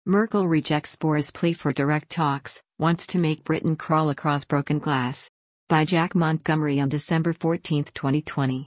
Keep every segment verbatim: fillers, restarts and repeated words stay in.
Merkel rejects Boris' plea for direct talks, wants to make Britain crawl across broken glass. By Jack Montgomery on December fourteenth, twenty twenty.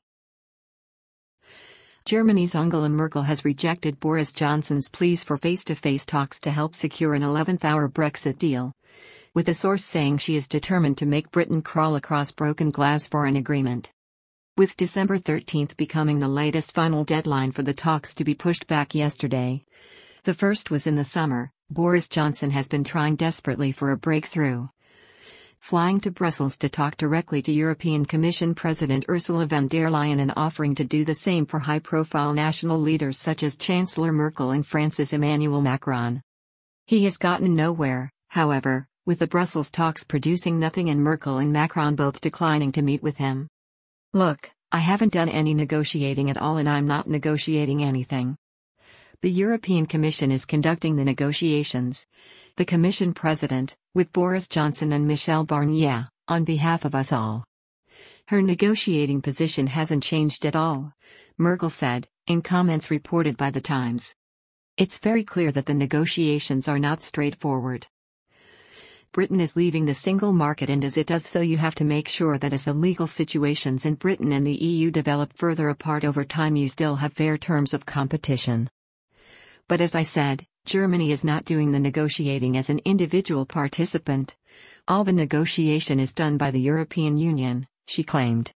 Germany's Angela Merkel has rejected Boris Johnson's pleas for face-to-face talks to help secure an eleventh-hour Brexit deal, with a source saying she is determined to make Britain crawl across broken glass for an agreement. With December thirteenth becoming the latest final deadline for the talks to be pushed back yesterday, the first was in the summer, Boris Johnson has been trying desperately for a breakthrough, flying to Brussels to talk directly to European Commission President Ursula von der Leyen and offering to do the same for high-profile national leaders such as Chancellor Merkel and France's Emmanuel Macron. He has gotten nowhere, however, with the Brussels talks producing nothing and Merkel and Macron both declining to meet with him. "Look, I haven't done any negotiating at all and I'm not negotiating anything. The European Commission is conducting the negotiations. The Commission President, with Boris Johnson and Michel Barnier, on behalf of us all. Her negotiating position hasn't changed at all," Merkel said, in comments reported by The Times. "It's very clear that the negotiations are not straightforward. Britain is leaving the single market, and as it does so you have to make sure that as the legal situations in Britain and the E U develop further apart over time you still have fair terms of competition. But as I said, Germany is not doing the negotiating as an individual participant. All the negotiation is done by the European Union," she claimed.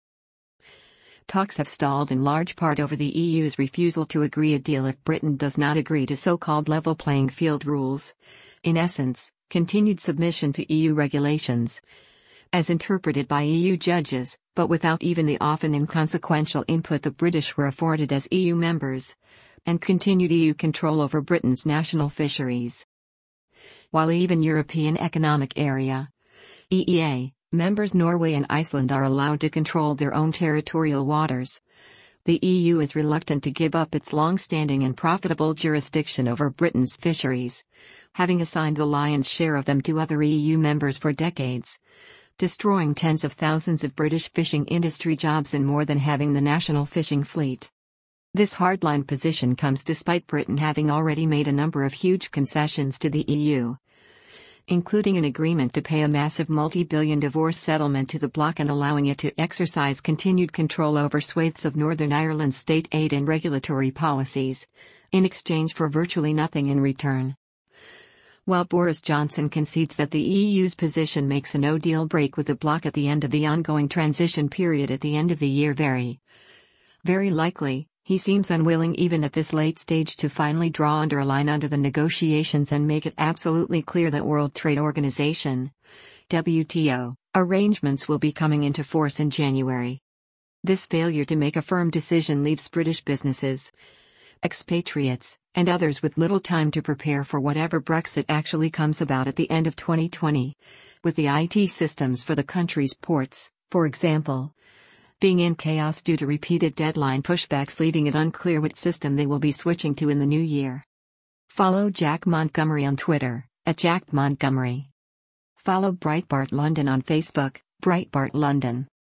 Talks have stalled in large part over the E U's refusal to agree a deal if Britain does not agree to so-called level playing field rules. In essence, continued submission to E U regulations, as interpreted by E U judges, but without even the often inconsequential input the British were afforded as E U members, and continued E U control over Britain's national fisheries. While even European Economic Area (E E A) members Norway and Iceland are allowed to control their own territorial waters, the E U is reluctant to give up its long-standing and profitable jurisdiction over Britain's fisheries, having assigned the lion's share of them to other E U members for decades, destroying tens of thousands of British fishing industry jobs and more than having the national fishing fleet. This hardline position comes despite Britain having already made a number of huge concessions to the E U, including an agreement to pay a massive multi-billion divorce settlement to the bloc and allowing it to exercise continued control over swathes of Northern Ireland's state aid and regulatory policies, in exchange for virtually nothing in return. While Boris Johnson concedes that the E U's position makes a no-deal break with the bloc at the end of the ongoing transition period at the end of the year very, very likely, he seems unwilling even at this late stage to finally draw under a line under the negotiations and make it absolutely clear that World Trade Organization (W T O) arrangements will be coming into force in January. This failure to make a firm decision leaves British businesses, expatriates, and others with little time to prepare for whatever Brexit actually comes about at the end of twenty twenty, with the I T systems for the country's ports, for example, being in chaos due to repeated deadline pushbacks, leaving it unclear what system they will be switching to in the new year. Follow Jack Montgomery on Twitter, at Jack Montgomery. Follow Breitbart London on Facebook, Breitbart London.